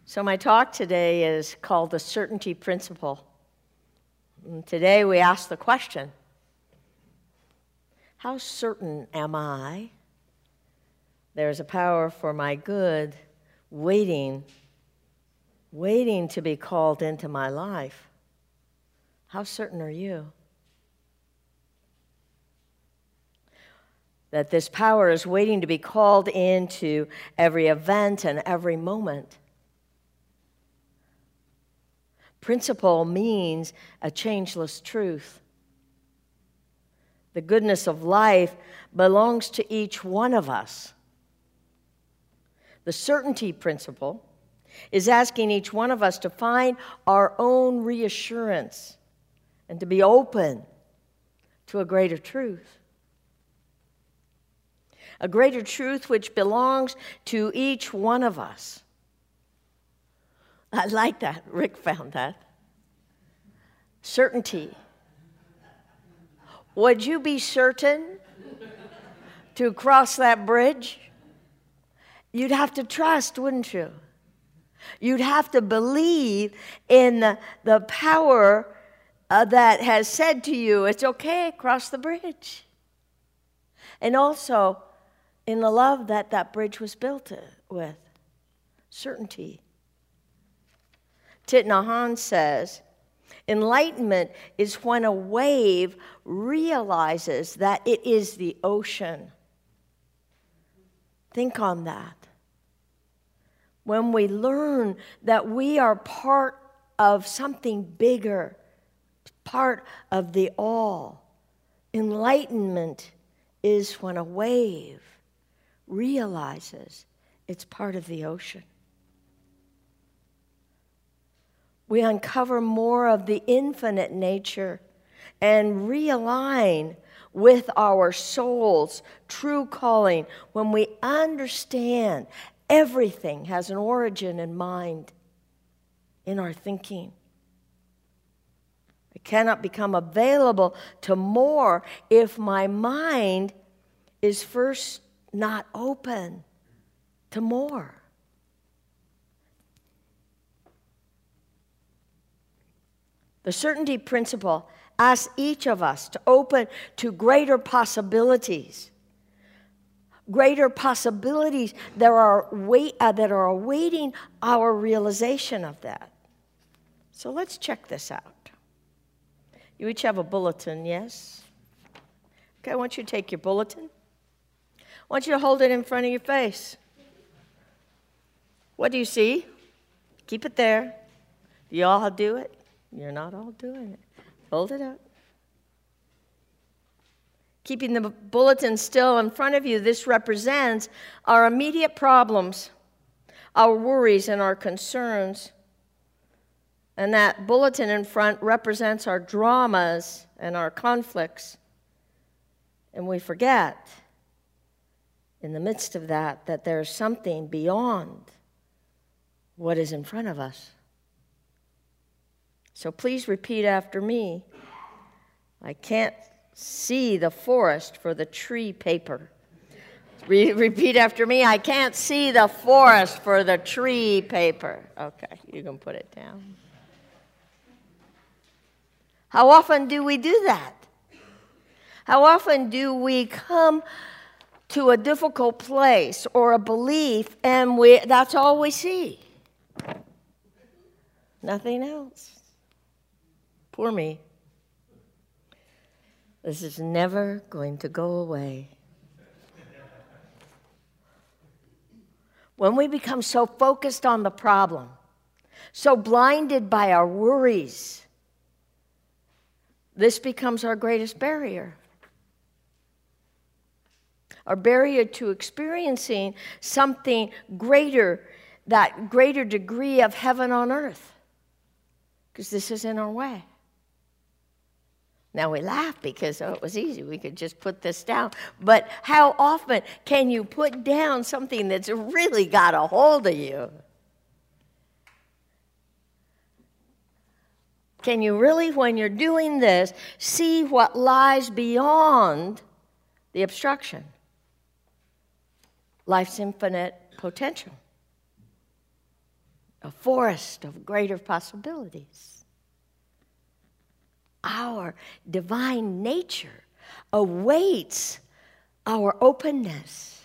So my talk today is called The Certainty Principle. And today we ask the question, how certain am I there's a power for my good waiting to be called into my life? How certain are you that this power is waiting to be called into every event and every moment? Principle means a changeless truth. The goodness of life belongs to each one of us. The certainty principle is asking each one of us to find our own reassurance and to be open to a greater truth. A greater truth which belongs to each one of us. I like that. Rick found that. Certainty. Would you be certain to cross that bridge? You'd have to trust, wouldn't you? You'd have to believe in the power that has said to you, it's okay, cross the bridge. And also in the love that that bridge was built with. Certainty. Thich Nhat Hanh says, enlightenment is when a wave realizes that it is the ocean. Think on that. When we learn that we are part of something bigger, part of the all, enlightenment is when a wave realizes it's part of the ocean. We uncover more of the infinite nature and realign with our soul's true calling when we understand everything has an origin in mind, in our thinking. I cannot become available to more if my mind is first not open to more. The certainty principle asks each of us to open to greater possibilities that are awaiting our realization of that. So let's check this out. You each have a bulletin, yes? Okay, I want you to take your bulletin. I want you to hold it in front of your face. What do you see? Keep it there. You all do it? You're not all doing it. Hold it up. Keeping the bulletin still in front of you, this represents our immediate problems, our worries, and our concerns. And that bulletin in front represents our dramas and our conflicts. And we forget, in the midst of that, that there's something beyond what is in front of us. So please repeat after me. I can't see the forest for the tree paper. Repeat after me. I can't see the forest for the tree paper. Okay, you can put it down. How often do we do that? How often do we come to a difficult place or a belief and that's all we see? Nothing else. Poor me. This is never going to go away. When we become so focused on the problem, so blinded by our worries, this becomes our greatest barrier. Our barrier to experiencing something greater, that greater degree of heaven on earth, because this is in our way. Now we laugh because, it was easy. We could just put this down. But how often can you put down something that's really got a hold of you? Can you really, when you're doing this, see what lies beyond the obstruction? Life's infinite potential. a forest of greater possibilities. Our divine nature awaits our openness.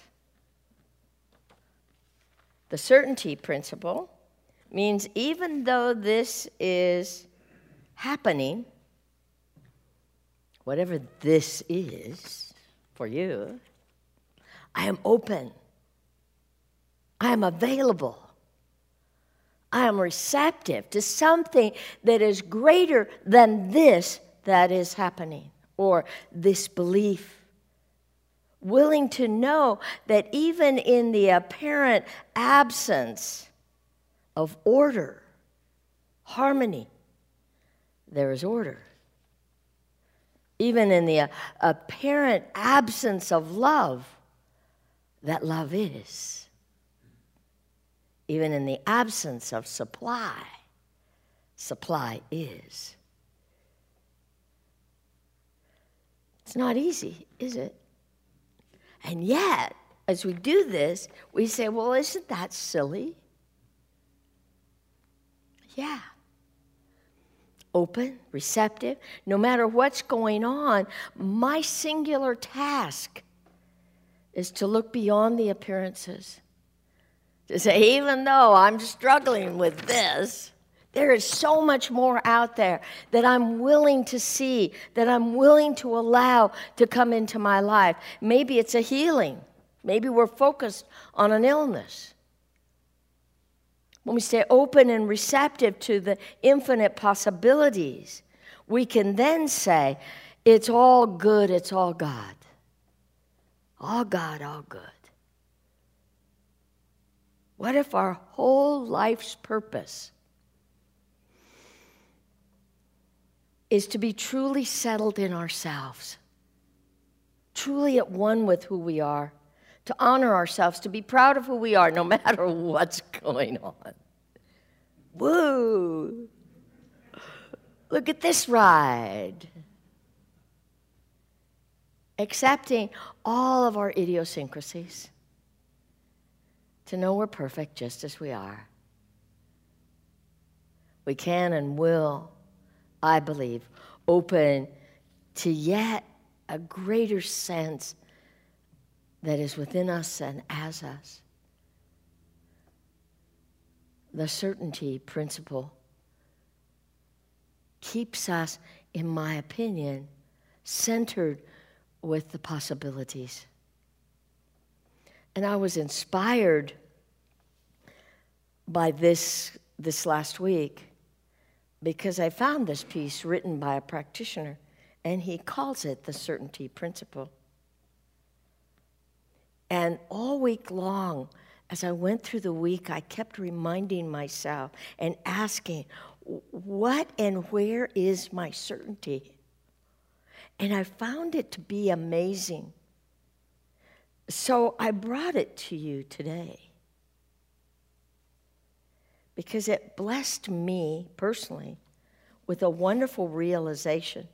The certainty principle means even though this is happening, whatever this is for you, I am open. I am available. I am receptive to something that is greater than this that is happening, or this belief. Willing to know that even in the apparent absence of order, harmony, there is order. Even in the apparent absence of love, that love is. Even in the absence of supply, supply is. It's not easy, is it? And yet, as we do this, we say, well, isn't that silly? Yeah. Open, receptive, no matter what's going on, my singular task is to look beyond the appearances. To say, even though I'm struggling with this, there is so much more out there that I'm willing to see, that I'm willing to allow to come into my life. Maybe it's a healing. Maybe we're focused on an illness. When we stay open and receptive to the infinite possibilities, we can then say, it's all good, it's all God. All God, all good. What if our whole life's purpose is to be truly settled in ourselves, truly at one with who we are, to honor ourselves, to be proud of who we are, no matter what's going on? Woo! Look at this ride. Accepting all of our idiosyncrasies, to know we're perfect just as we are. We can and will, I believe, open to yet a greater sense that is within us and as us. The certainty principle keeps us, in my opinion, centered with the possibilities. And I was inspired by this last week because I found this piece written by a practitioner, and he calls it the certainty principle. And all week long, as I went through the week, I kept reminding myself and asking, what and where is my certainty? And I found it to be amazing. So I brought it to you today because it blessed me personally with a wonderful realization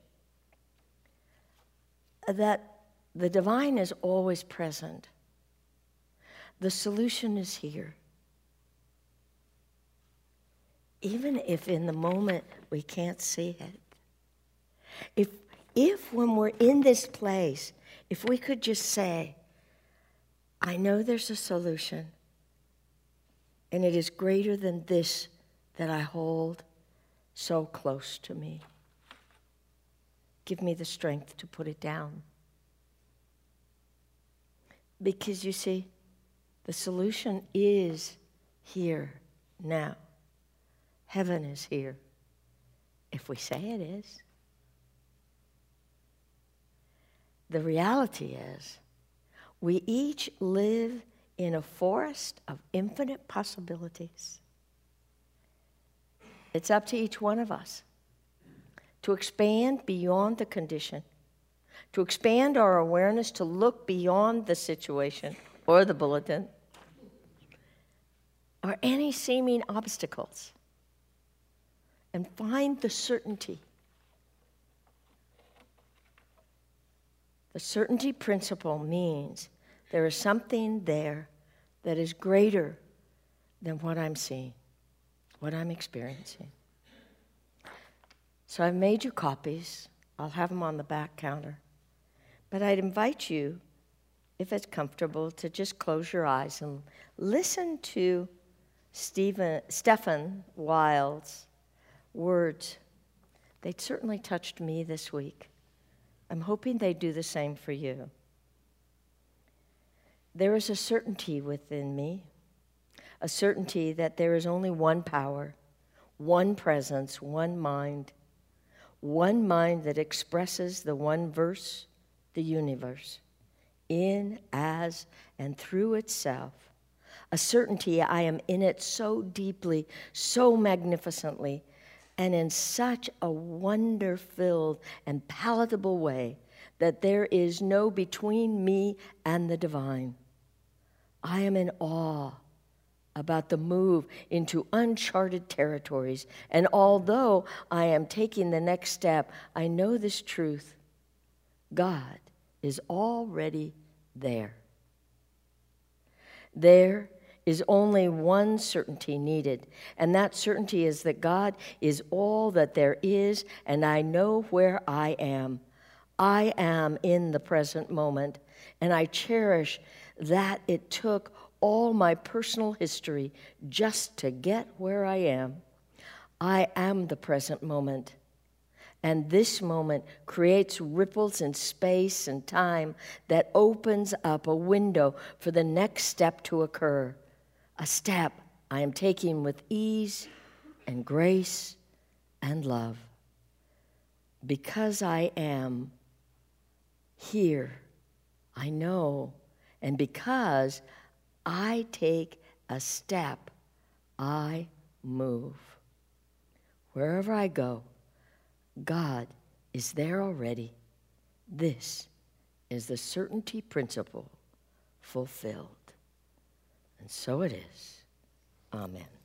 that the divine is always present. The solution is here. Even if in the moment we can't see it. If when we're in this place, if we could just say, I know there's a solution, and it is greater than this that I hold so close to me. Give me the strength to put it down. Because you see, the solution is here now. Heaven is here, if we say it is. The reality is, we each live in a forest of infinite possibilities. It's up to each one of us to expand beyond the condition, to expand our awareness, to look beyond the situation or the bulletin or any seeming obstacles and find the certainty. The certainty principle means there is something there that is greater than what I'm seeing. what I'm experiencing. So I've made you copies. I'll have them on the back counter. But I'd invite you, if it's comfortable, to just close your eyes and listen to Stephen Wild's words. They certainly touched me this week. I'm hoping they do the same for you. There is a certainty within me, a certainty that there is only one power, one presence, one mind that expresses the one verse, the universe, in, as, and through itself. A certainty I am in it so deeply, so magnificently, and in such a wonder-filled and palatable way that there is no between me and the divine. I am in awe about the move into uncharted territories, and although I am taking the next step, I know this truth: God is already there. There is only one certainty needed, and that certainty is that God is all that there is, and I know where I am. I am in the present moment, and I cherish that it took all my personal history just to get where I am. I am the present moment. And this moment creates ripples in space and time that opens up a window for the next step to occur. A step I am taking with ease and grace and love. Because I am here, I know, and because I take a step, I move. Wherever I go, God is there already. This is the certainty principle fulfilled. And so it is. Amen.